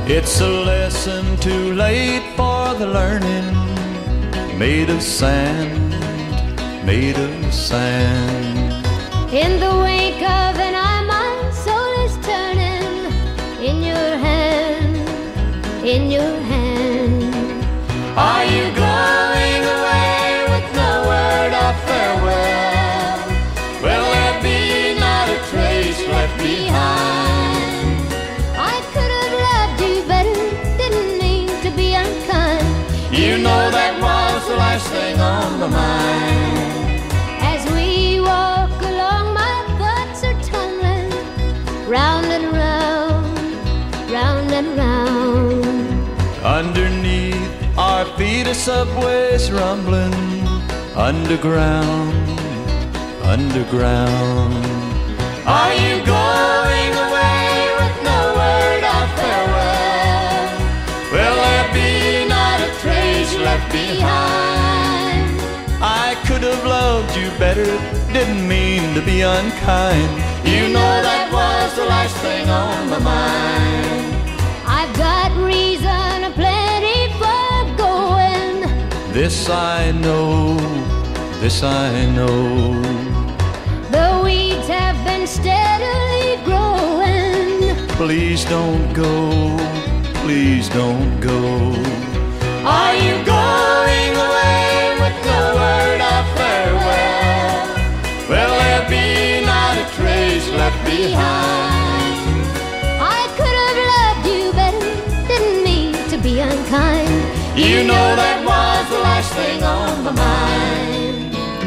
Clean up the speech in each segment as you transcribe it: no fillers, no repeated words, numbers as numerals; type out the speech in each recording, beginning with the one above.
It's a lesson too late for the learning, made of sand, made of sand. In the wake of an eye, my soul is turning. In your hand, in your hand. Are you going away with no word of farewell? Will there be not a trace left behind? I could have loved you better, didn't mean to be unkind. You know that was the last thing on my mind. As we walk along, my thoughts are tumbling round and round, round and round. Underneath our feet a subway's rumbling, underground, underground. Are you going away with no word of farewell? Will there be not a trace left behind? I could have loved you better, didn't mean to be unkind. You know that was the last thing on my mind. I've got reason aplenty for going. This I know, this I know. The weeds have been steadily growing. Please don't go, please don't go. Are you going away with no word of farewell? Will there be not a trace left behind? I could have loved you better, didn't mean to be unkind. You know that was the last thing on my mind.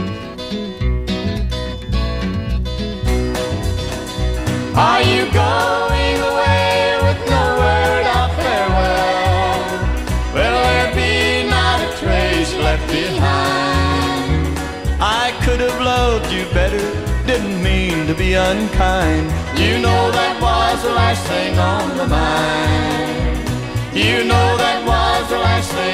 Are you going away with no word of farewell? Will there be not a trace left behind? I could have loved you better, didn't mean to be unkind. You know that was the last thing on my mind. You know that was the last thing